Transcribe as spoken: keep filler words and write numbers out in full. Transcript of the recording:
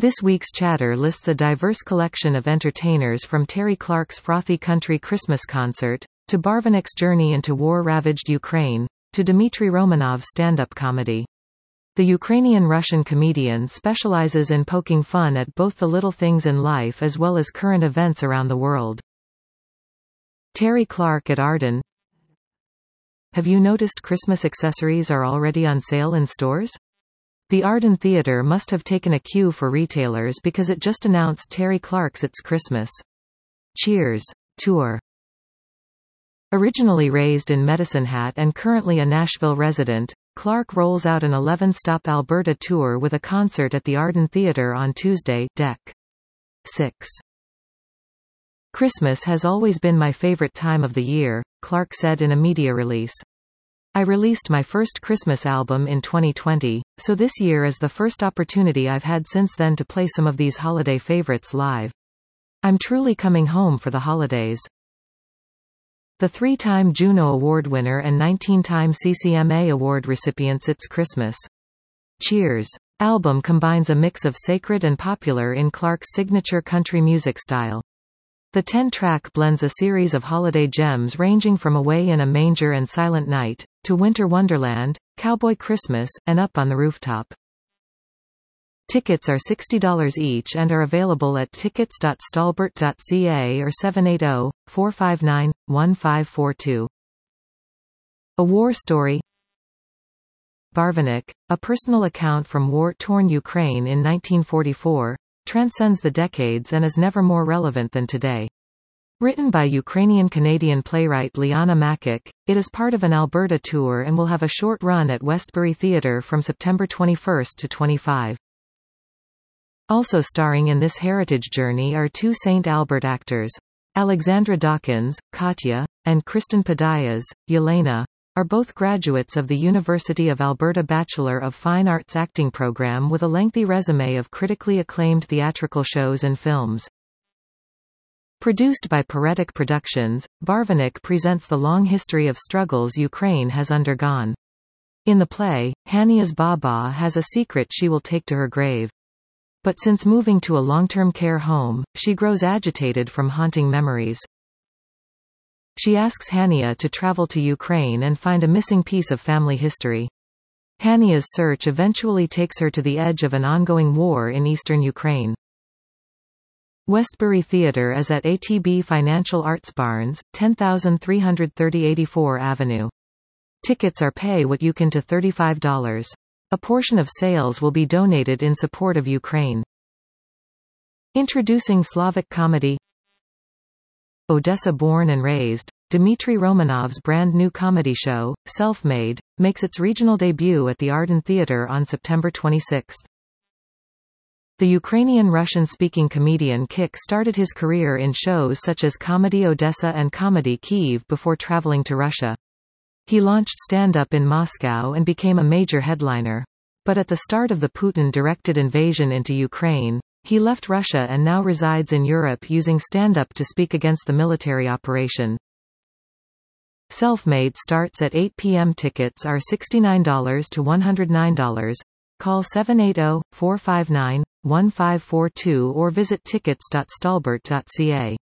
This week's chatter lists a diverse collection of entertainers from Terry Clark's frothy country Christmas concert, to Barvinik's journey into war-ravaged Ukraine, to Dmitry Romanov's stand-up comedy. The Ukrainian-Russian comedian specializes in poking fun at both the little things in life as well as current events around the world. Terry Clark at Arden. Have you noticed Christmas accessories are already on sale in stores? The Arden Theatre must have taken a cue for retailers because it just announced Terry Clark's It's Christmas. Cheers! Tour. Originally raised in Medicine Hat and currently a Nashville resident, Clark rolls out an eleven-stop Alberta tour with a concert at the Arden Theatre on Tuesday, December sixth. Christmas has always been my favorite time of the year, Clark said in a media release. I released my first Christmas album in twenty twenty, so this year is the first opportunity I've had since then to play some of these holiday favorites live. I'm truly coming home for the holidays. The three-time Juno Award winner and nineteen-time C C M A Award recipient's It's Christmas. Cheers! Album combines a mix of sacred and popular in Clark's signature country music style. The ten-track blends a series of holiday gems ranging from Away in a Manger and Silent Night, to Winter Wonderland, Cowboy Christmas, and Up on the Rooftop. Tickets are sixty dollars each and are available at tickets dot stalbert dot c a or seven eight zero, four five nine, one five four two. A War Story. Barvinik, a personal account from war-torn Ukraine in nineteen forty-four, transcends the decades and is never more relevant than today. Written by Ukrainian-Canadian playwright Liana Makik, it is part of an Alberta tour and will have a short run at Westbury Theatre from September twenty-first to twenty-fifth. Also starring in this heritage journey are two Saint Albert actors. Alexandra Dawkins, Katya, and Kristen Padillas, Yelena, are both graduates of the University of Alberta Bachelor of Fine Arts acting program with a lengthy resume of critically acclaimed theatrical shows and films. Produced by Paretic Productions, Barvinik presents the long history of struggles Ukraine has undergone. In the play, Hania's Baba has a secret she will take to her grave. But since moving to a long-term care home, she grows agitated from haunting memories. She asks Hania to travel to Ukraine and find a missing piece of family history. Hania's search eventually takes her to the edge of an ongoing war in eastern Ukraine. Westbury Theatre is at A T B Financial Arts Barnes, ten three thirty eighty-four Avenue. Tickets are pay what you can to thirty-five dollars. A portion of sales will be donated in support of Ukraine. Introducing Slavic comedy. Odessa born and raised, Dmitry Romanov's brand new comedy show, Self-Made, makes its regional debut at the Arden Theatre on September twenty-sixth. The Ukrainian Russian-speaking comedian Kik started his career in shows such as Comedy Odessa and Comedy Kyiv before traveling to Russia. He launched stand-up in Moscow and became a major headliner. But at the start of the Putin-directed invasion into Ukraine, he left Russia and now resides in Europe using stand-up to speak against the military operation. Self-Made starts at eight p m Tickets are sixty-nine dollars to one hundred nine dollars. Call seven eight zero, four five nine, one five four two or visit tickets dot stalbert dot c a.